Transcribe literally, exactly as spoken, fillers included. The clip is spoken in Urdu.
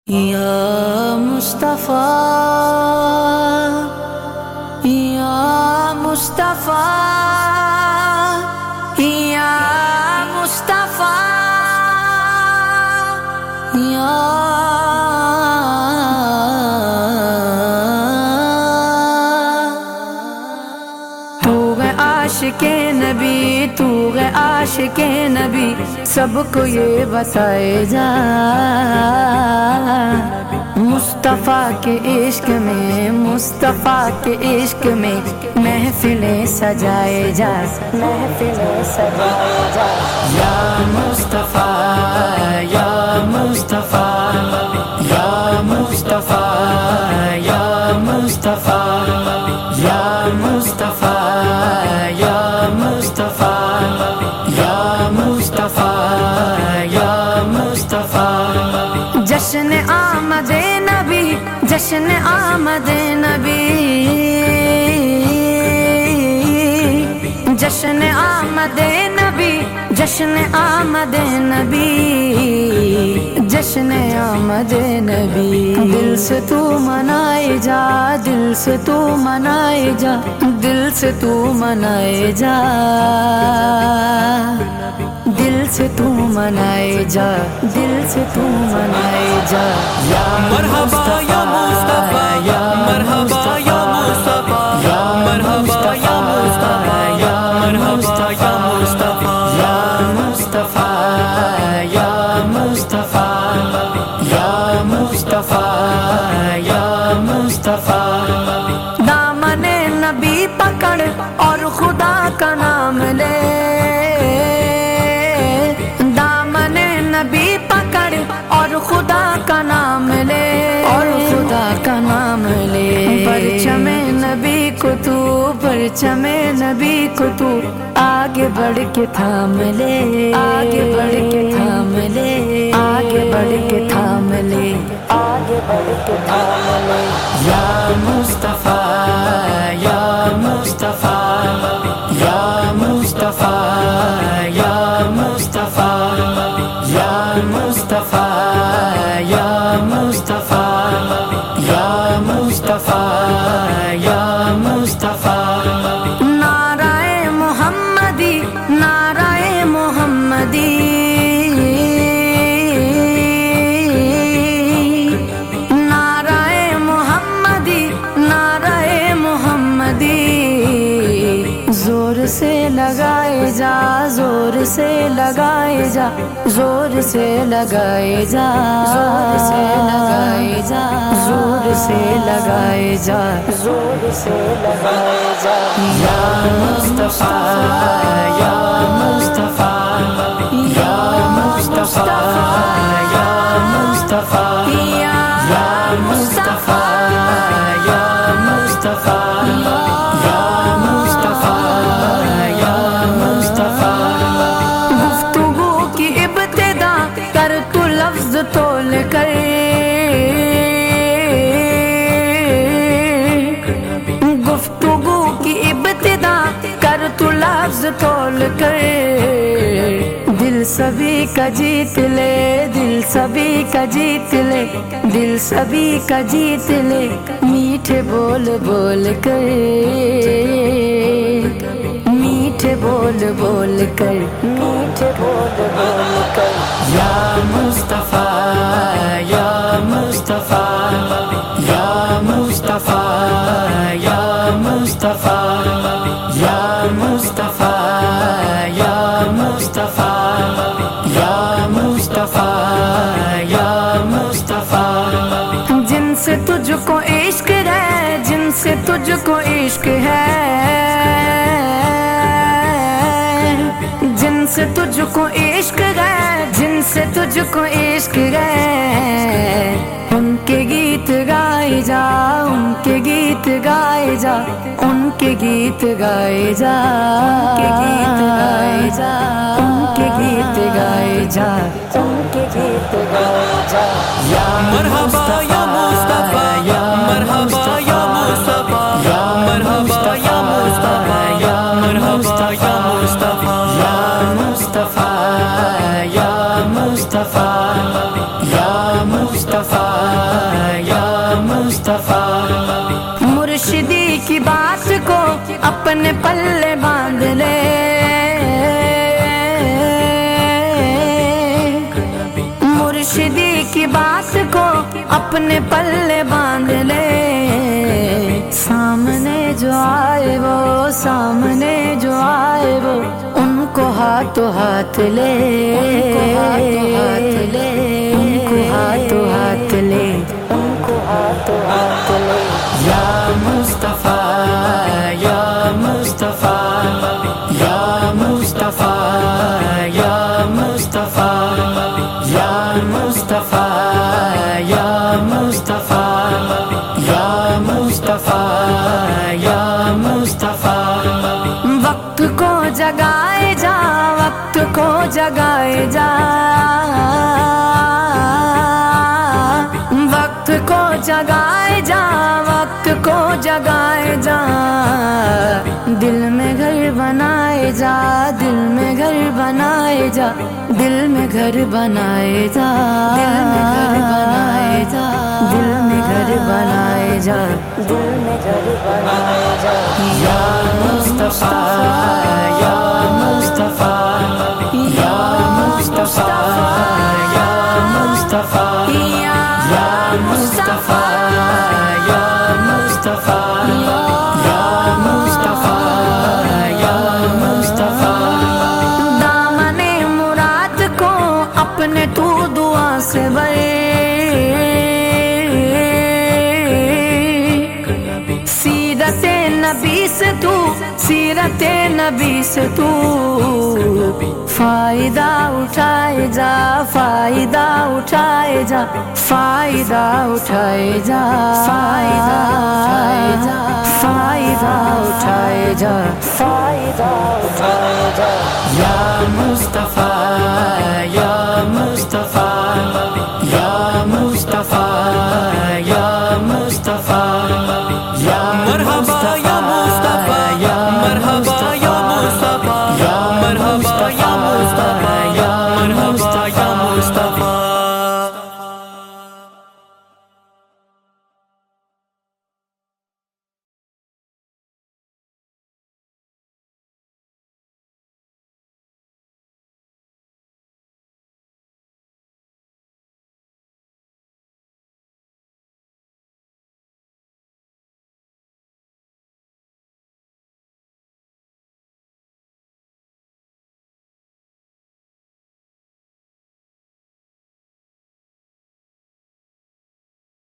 یا مصطفیٰ یا مصطفیٰ یا مصطفیٰ یا تو ہے عاشق نبی، تو ہے عاشق نبی، سب کو یہ بتائے جا مصطفیٰ کے عشق میں، مصطفیٰ کے عشق میں محفلیں سجائے جا، محفلیں سجائے جا یا مصطفیٰ یا مصطفیٰ یا مصطفیٰ یا مصطفیٰ یا مصطفیٰ یا مصطفیٰ یا مصطفیٰ یا مصطفیٰ جشن آمد نبی، جشن آمد نبی، جشن آمد نبی، جشن آمد نبی، جشن آمد نبی، دل سے تو منائے جا، دل سے تو منائے جا، دل سے تو منائے جا، دل سے تو منائے جا، دل سے تو منائے جا یا مرحبا یا مصطفیٰ، یا مرحبا یا مصطفیٰ، یا مرحبا یا مصطفیٰ، یا مرحبا یا مصطفیٰ، یا مصطفیٰ یا مصطفیٰ یا مصطفیٰ یا مصطفیٰ دامن نبی پکڑ اور خدا کا نام لے، دامن نبی پکڑ اور خدا کا نام لے، اور خدا کا نام لے، پرچم نبی کو تو، پرچم نبی کو تو آگے بڑھ کے تھام لے، آگے بڑھ کے تھام لے، آگے بڑھ کے تھام لے، آگے بڑھ کے تھام لے یا مصطفیٰ یا مصطفیٰ یا مصطفیٰ یا مصطفیٰ یا مصطفیٰ یا مصطفیٰ یا مصطفیٰ یا مصطفیٰ نعرہ محمدی، نعرہ محمدی، نعرہ محمدی، نعرہ محمدی، زور سے لگائے جا، زور سے لگائے جا، زور سے لگائے جا، زور سے لگائے جا، زور سے لگائے جا، زور سے لگائے جا یا مصطفیٰ یا مصطفیٰ یا مصطفیٰ یا مصطفیٰ یا مصطفیٰ یا مصطفیٰ یا مصطفیٰ یا مصطفیٰ گفتگو کی ابتدا کر تو لفظ تول کر، گفتگو کی ابتدا کر تو لفظ تول کر، دل سبھی کا جیت لے، دل سبھی کا جیت لے، دل سبھی کا جیت لے، میٹھے بول بول کر، میٹھے بول بول کر، میٹھے بول بول کر یا مصطفیٰ یا مصطفیٰ یا مصطفیٰ یا مصطفیٰ یا مصطفیٰ یا مصطفیٰ یا مصطفیٰ یا مصطفیٰ جن سے تجھ کو عشق ہے، جن سے تجھ کو عشق ہے، جن سے تجھ کو عشق ہے، جن سے تجھ کو عشق ہے، ان کے گیت گائے جا، ان کے گیت گائے جا، ان کے گیت گائے جا، ان کے گیت گائے جا، ان کے گیت گائے جا، ان کے گیت گائے جا یا مرحبا یا مصطفیٰ، یا مرحبا یا مصطفیٰ، یا مرحبا یا مصطفیٰ، یا مرحبا یا مصطفیٰ، یا مصطفیٰ یا مصطفیٰ یا مصطفیٰ مرشدی کی بات کو اپنے پلے باندھ لے، سامنے جو آئے وہ سامنے جو آئے وہ ان کو ہاتھوں ہاتھ لے، ان کو ہاتھوں ہاتھ لے، ان کو ہاتھوں ہاتھ لے، ان کو ہاتھوں ہاتھ لے۔ یا مصطفیٰ یا مصطفیٰ یا مصطفیٰ یا مصطفیٰ یا مصطفیٰ یا مصطفیٰ یا مصطفیٰ یا مصطفیٰ۔ وقت کو جگائے جا، وقت کو جگائے جا، وقت کو جگائے جا، وقت کو جگائے جا، دل میں گھر بنائے جا، دل میں گھر بنائے جا، دل میں گھر بنائے جا، دل میں گھر بنائے جا، دل میں گھر بنائے جا، دل میں گھر بنائے جا۔ یا مصطفیٰ یا مصطفیٰ یا مصطفیٰ یا مصطفیٰ یا مصطفیٰ یا مصطفیٰ یا مصطفیٰ یا مصطفیٰ۔ دامن مراد کو اپنے تو دعا سے بھر، سیرت نبی سے تو سیرت نبی سے تو فائدہ اٹھائے جا، فائدہ اٹھائے جا، فائدہ اٹھائے جا، فائدہ اٹھائے جا، فائدہ اٹھائے جا، فائدہ اٹھائے جا۔ یا مصطفیٰ یا